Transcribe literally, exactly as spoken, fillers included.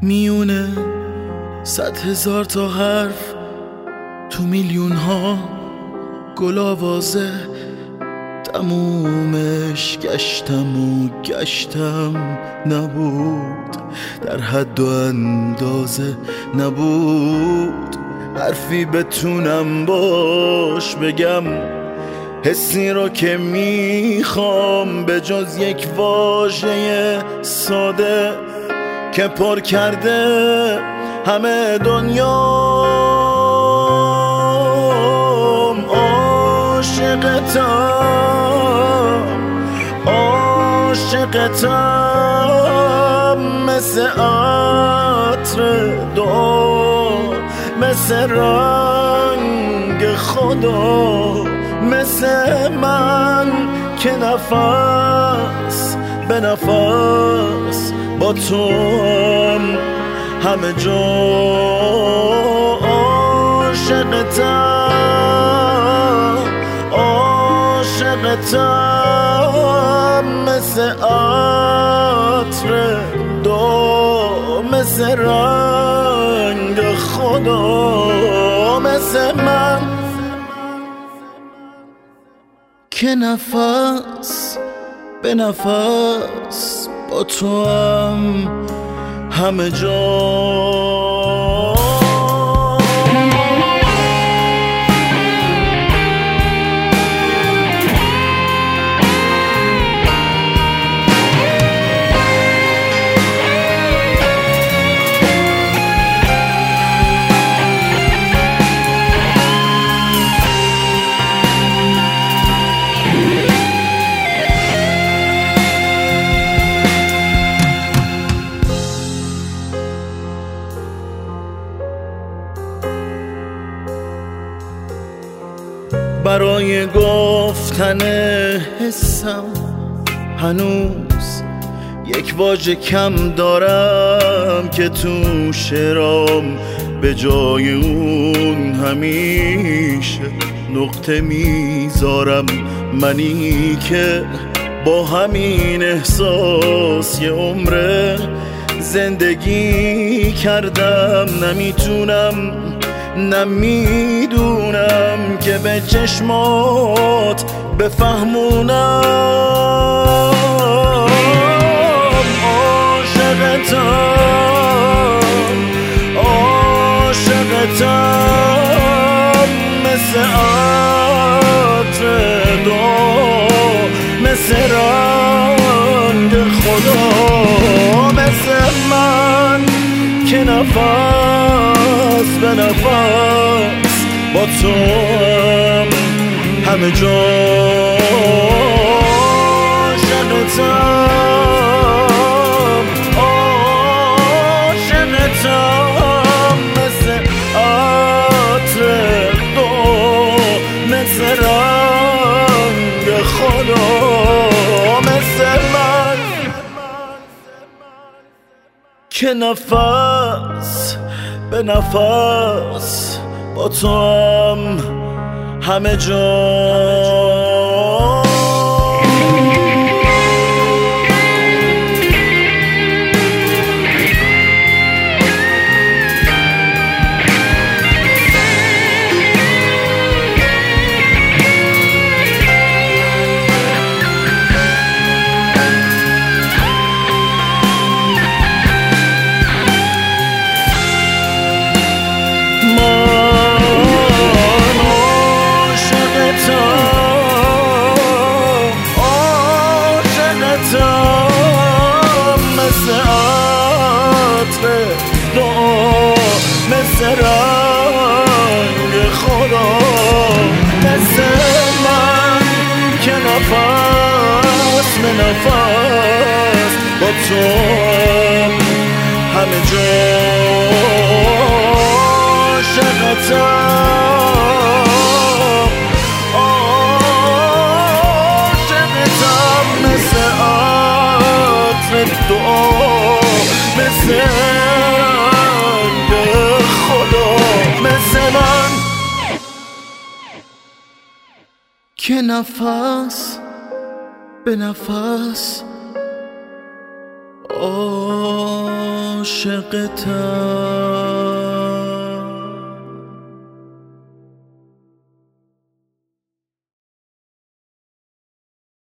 میونه صد هزار تا حرف تو میلیون ها گل آوازه، تمومش گشتم و گشتم نبود، در حد و اندازه نبود. حرفی بتونم باش بگم حسی رو که میخوام، به جز یک واژه ساده که پر کرده همه دنیام. عاشقتم عاشقتم مثل عطر دعا، مثل رنگ خدا، مثل من که نفس به نفس با تو هم همه جا. عاشقتم عاشقتم مثل عطر دو، مثل رنگ خدا، مثل من که نفس به نفس با تو هم همه جا. برای گفتن حسم هنوز یک واژه کم دارم که تو شعرام به جای اون همیشه نقطه میذارم. منی که با همین احساس یه عمره زندگی کردم، نمیتونم نمیدونم که به چشمات بفهمونم. عاشقتم عاشقتم مثل عطر دو، مثل رنگ خدا، مثل من که نفس به نفس با تو هم همه جا. عاشقتم عاشقتم مثل عطر دو، مثل رنگ خدا، مثل من که نفس به نفس با تو هم همه جا. مثل رنگ خدا، مثل من که نفس به نفس با تو همه جا. عاشقتم عاشقتم مثل عطر دعا، مثل مثل من که نفس به نفس. آه عاشقتم.